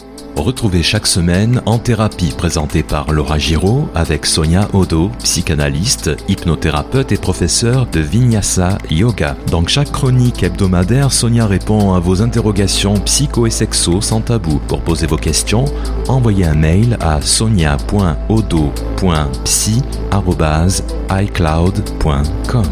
Retrouvez chaque semaine En Thérapie, présenté par Laura Giraud avec Sonia Odo, psychanalyste, hypnothérapeute et professeure de Vinyasa Yoga. Dans chaque chronique hebdomadaire, Sonia répond à vos interrogations psycho et sexo sans tabou. Pour poser vos questions, envoyez un mail à sonia.odo.psy@icloud.com.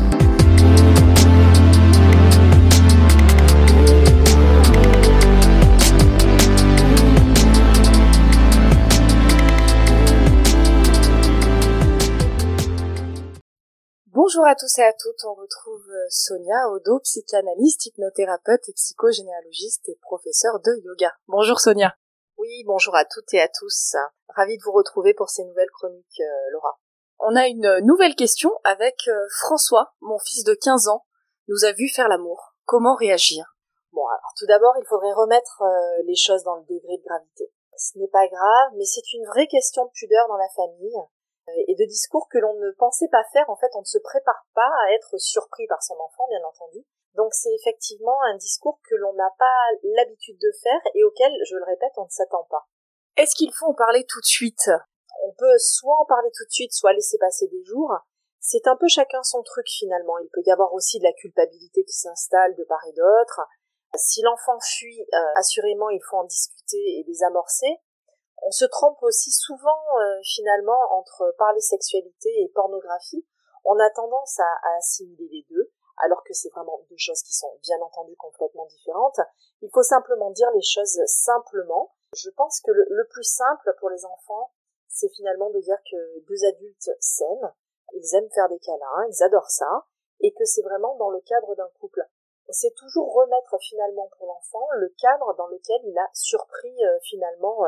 Bonjour à tous et à toutes, on retrouve Sonia Odo, psychanalyste, hypnothérapeute et psychogénéalogiste et professeure de yoga. Bonjour Sonia. Oui, bonjour à toutes et à tous. Ravie de vous retrouver pour ces nouvelles chroniques, Laura. On a une nouvelle question avec François, mon fils de 15 ans, nous a vu faire l'amour. Comment réagir? Bon, alors tout d'abord, il faudrait remettre les choses dans le degré de gravité. Ce n'est pas grave, mais c'est une vraie question de pudeur dans la famille et de discours que l'on ne pensait pas faire. En fait, on ne se prépare pas à être surpris par son enfant, bien entendu. Donc c'est effectivement un discours que l'on n'a pas l'habitude de faire et auquel, je le répète, on ne s'attend pas. Est-ce qu'il faut en parler tout de suite? On peut soit en parler tout de suite, soit laisser passer des jours. C'est un peu chacun son truc finalement. Il peut y avoir aussi de la culpabilité qui s'installe de part et d'autre. Si l'enfant fuit, assurément il faut en discuter et désamorcer. On se trompe aussi souvent finalement entre parler sexualité et pornographie. On a tendance à assimiler les deux, alors que c'est vraiment deux choses qui sont bien entendu complètement différentes. Il faut simplement dire les choses simplement. Je pense que le plus simple pour les enfants, c'est finalement de dire que deux adultes s'aiment, ils aiment faire des câlins, ils adorent ça, et que c'est vraiment dans le cadre d'un couple. C'est toujours remettre finalement pour l'enfant le cadre dans lequel il a surpris finalement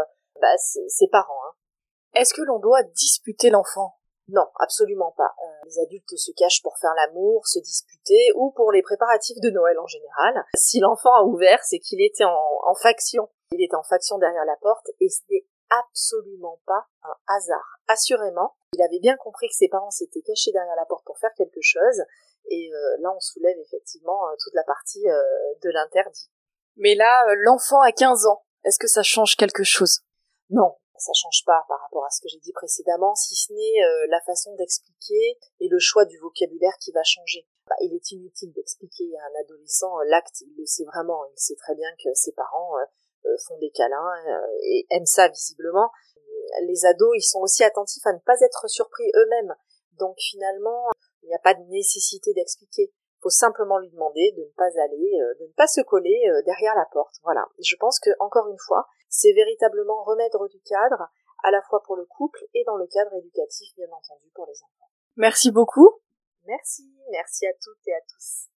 ses parents. Est-ce que l'on doit disputer l'enfant? Non, absolument pas. Les adultes se cachent pour faire l'amour, se disputer, ou pour les préparatifs de Noël en général. Si l'enfant a ouvert, c'est qu'il était en faction. Il était en faction derrière la porte, et ce n'est absolument pas un hasard. Assurément, il avait bien compris que ses parents s'étaient cachés derrière la porte pour faire quelque chose, et là on soulève effectivement toute la partie de l'interdit. Mais là, l'enfant a 15 ans, est-ce que ça change quelque chose? Non, ça change pas par rapport à ce que j'ai dit précédemment, si ce n'est la façon d'expliquer et le choix du vocabulaire qui va changer. Il est inutile d'expliquer à un adolescent l'acte, il le sait vraiment, il sait très bien que ses parents font des câlins et aiment ça visiblement. Les ados, ils sont aussi attentifs à ne pas être surpris eux-mêmes, donc finalement, il n'y a pas de nécessité d'expliquer. Il faut simplement lui demander de ne pas aller, de ne pas se coller derrière la porte. Voilà. Je pense que, encore une fois, c'est véritablement remettre du cadre, à la fois pour le couple et dans le cadre éducatif, bien entendu, pour les enfants. Merci beaucoup. Merci à toutes et à tous.